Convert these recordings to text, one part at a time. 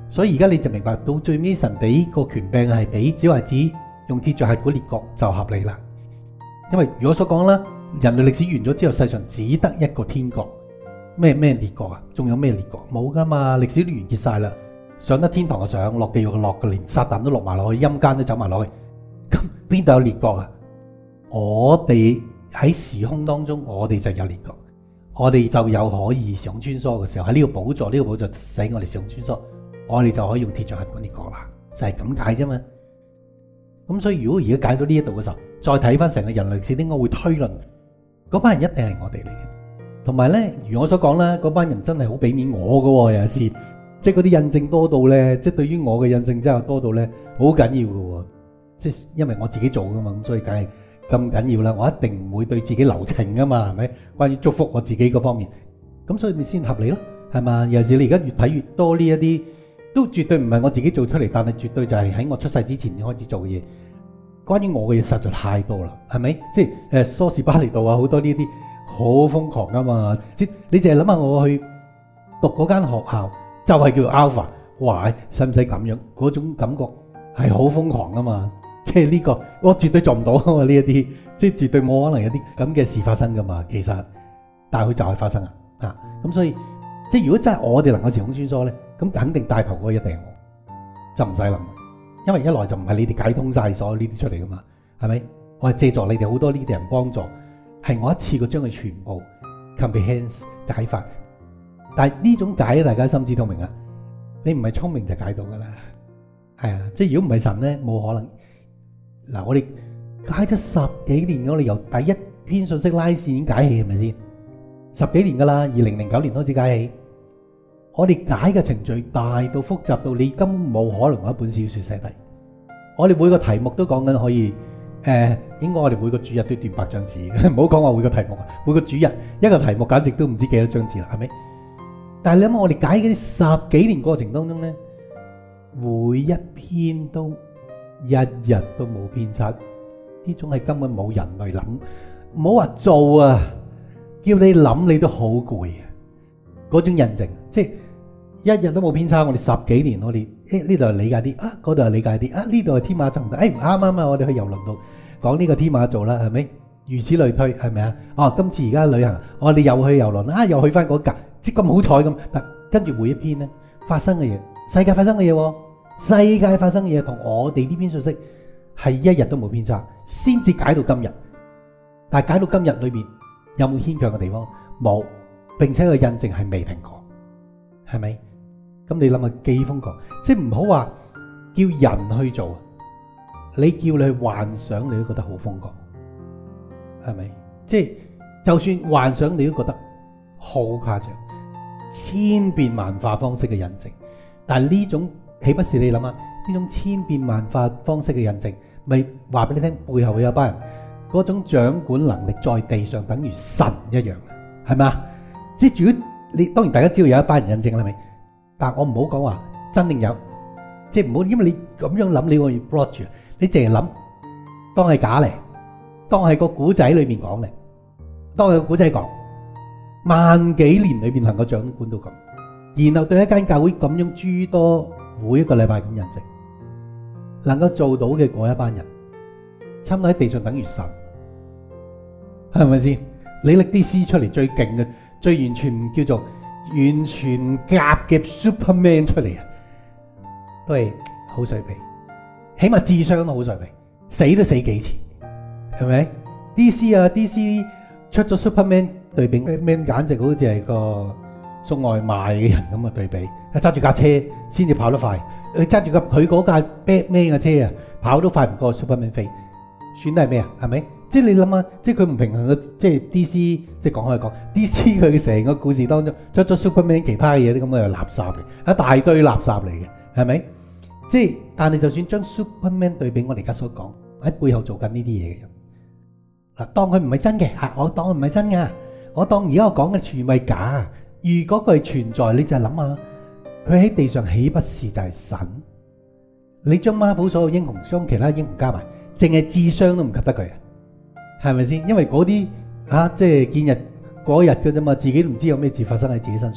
所以而家你就明白到最尾神俾個權柄係俾小孩子用鐵杖轄管列國就合理啦。因為如果所講啦，人類歷史完咗之後，世上只得一個天國，咩列國啊？仲有咩列國？冇噶嘛，歷史都完結晒啦。上得天堂就上，落地獄就落嘅，連撒旦都落埋落去，陰間都走埋落去。咁邊度有列國啊？我哋喺時空當中，我哋就有列國，我哋就有可以時空穿梭嘅時候，喺呢個寶座，呢個寶座使我哋時空穿梭，我哋就可以用鐵杖轄管列國啦，就係咁解啫嘛。咁所以如果而家解到呢一度嘅時候，再睇翻成個人類歷史，應該會推論嗰班人一定係我哋嚟嘅。同埋咧，如我所講啦，嗰班人真係好俾面我嘅，有陣時即係嗰啲印證多到咧，即係對於我嘅印證真係多到咧，好緊要嘅。即係因為我自己做噶嘛，咁所以梗係咁緊要啦。我一定唔會對自己留情噶嘛，係咪？關於祝福我自己嗰方面，咁所以咪先合理咯，係嘛？有陣時你而家越睇越多呢一啲，都絕對唔係我自己做出嚟，但係絕對就係喺我出世之前開始做嘅嘢。關於我嘅嘢實在太多啦，係咪？即係梳士巴利道啊，好多呢啲好瘋狂噶嘛。即你淨係諗下我去讀嗰間學校，就係叫 Alpha， 哇！使唔使咁樣？嗰種感覺係好瘋狂噶嘛。即係呢個我絕對做唔到啊嘛，呢一啲即係絕對冇可能有啲咁嘅事發生噶嘛。其實，但係佢就係發生啊。咁所以即係如果真係我哋能夠時空穿梭咧，咁肯定帶頭嗰個一定係我，就唔使諗。因為一來就唔係你哋解通晒所有呢啲出嚟噶嘛，係咪？我係借助你哋好多呢啲人幫助，係我一次過將佢全部 comprehend 解法。但係呢種解大家心知肚明啊，你唔係聰明就解到噶啦，係啊，即係如果唔係神咧，冇可能。嗱，我哋解咗10幾年，我哋由第一篇信息拉線已經解起，係咪先？10幾年噶啦，2009年開始解起。我哋解嘅程序大到複雜到你根本冇可能有一本小說寫低。我哋每個題目都講緊可以，應該我哋每個主日都斷8張紙，唔好講話每個題目啊，每個主日一個題目簡直都唔知幾多張紙啦，係咪？但係你諗下，我哋解嗰啲10幾年過程當中咧，每一篇都一日都冇偏差，呢種係根本冇人類諗，唔好話做啊，叫你諗你都好攰啊！嗰種印證，即係一日都冇偏差。我哋10幾年，我哋呢度係理解啲啊，嗰度係理解啲啊，呢度係天馬行空，啱啱啊！我哋去遊輪度講呢個天馬做啦，係咪？如此類推，係咪啊？哦，今次而家旅行，我哋又去遊輪啊，又去翻嗰格，即咁好彩咁。但跟住每一篇咧發生嘅嘢，世界發生嘅嘢，世界發生嘅嘢同我哋呢篇信息係一日都冇偏差，先至解到今日。但係解到今日裏邊有冇牽強嘅地方？冇。並且個印證係未停過，係咪？咁你諗下幾瘋狂，即係唔好話叫人去做，你叫你去幻想，你都覺得好瘋狂，係咪？即係就算幻想，你都覺得好誇張，千變萬化方式嘅印證。但係呢種豈不是你諗下呢種千變萬化方式嘅印證，咪話俾你聽，背後有班人嗰種掌管能力在地上等於神一樣，係咪啊？即係如果你當然大家知道有一班人印證啦，係咪？但係我唔好講話真定有，即係唔好，因為你咁樣諗，你會 block 住，你淨係諗當係假嚟，當係個古仔裏面講嚟，當係個古仔講，萬幾年裏邊能夠掌管到咁，然後對一間教會咁樣諸多每一個禮拜咁印證，能夠做到嘅嗰一班人，差唔多喺地上等於神，係咪先？你拎啲詩出嚟最勁嘅。最完全唔叫做完全夾嘅 Superman 出嚟啊，都係好水皮，起碼智商都好水皮，死都死幾次，係咪 ？DC 啊 ，DC 出咗 Superman 對比 Batman，簡直好似係個送外賣嘅人咁啊！對比，揸住架車先至跑得快，你揸住佢嗰架 Batman 嘅車啊，跑都快唔過 Superman 飛，算得係咩啊？係咪？即係你諗下，即係佢唔平衡嘅，即係 DC，即係講開講 DC 佢成個故事當中出咗 Superman 其他嘢啲咁嘅垃圾嚟，一大堆垃圾嚟嘅，係咪？即係但係就算將 Superman 對比我哋而家所講喺背後做緊呢啲嘢嘅人，嗱，當佢唔係真嘅嚇，我當佢唔係真㗎，我當而家我講嘅全係假。如果佢係存在，你就係諗下，佢喺地上豈不是就係神？你將 Marvel 所有英雄將其他英雄加埋，淨係智商都唔及得佢啊！係咪先？因為嗰啲即係見日嗰日嘅啫嘛，自己都唔知有咩事發生喺自己身上。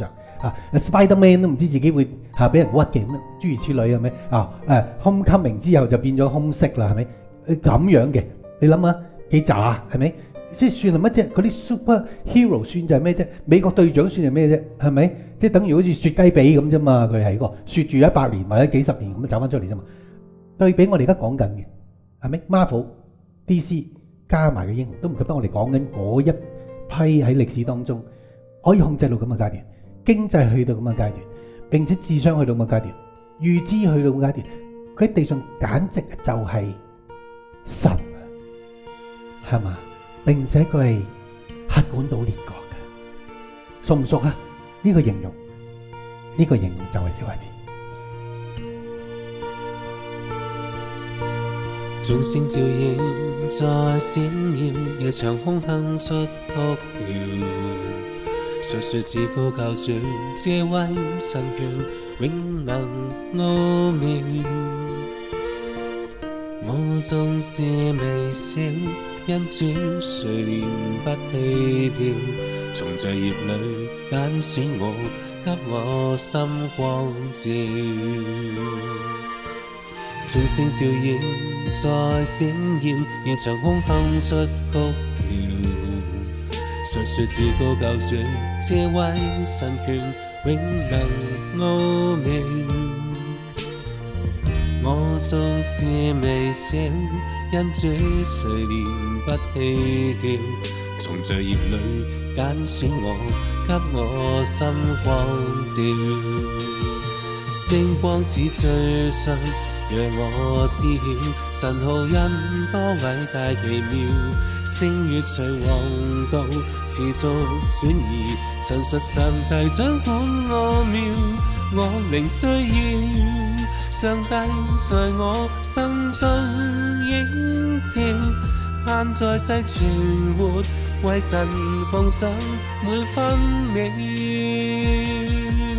Spiderman 都唔知自己會俾人屈嘅咁樣，諸如此類係咪？Homecoming 之後就變咗空色啦，係咪？咁樣嘅，你諗下幾渣係咪？即係算係乜啫？嗰啲 superhero 算就係咩啫？美國隊長算係咩啫？係咪？即係等於好似雪雞髀咁啫嘛，佢係個雪住100年或者幾十年咁走翻出嚟啫嘛。對比我哋而家講緊嘅係咪 Marvel、DC 加埋嘅英雄都唔及得我哋講緊嗰一批喺歷史當中可以控制到咁嘅階段，經濟去到咁嘅階段，並且智商去到咁嘅階段，預知去到咁嘅階段，佢喺地上簡直就係神啊，係嘛？並且佢係轄管到列國嘅，熟唔熟啊？呢個形容，呢個形容就係小孩子。 眾星照映在閃耀，夜長空哼出曲調。述說至高救主，這位神權永能奧妙。我縱是微小，因主誰憐不棄掉？從罪孽裏揀選我，給我心光照。眾星照映在閃耀，夜長空哼出曲調。述說至高救主，這位神權永能奧妙。我縱是微小，因主誰憐不棄掉？從罪孽裏揀選我，給我心光照。星光似最上，讓我知曉神浩恩多偉大奇妙。星月隨黃道持續轉移，陳述上帝掌管奧妙。我靈需要上帝在我心中映照，盼在世存活，為神奉上每分秒。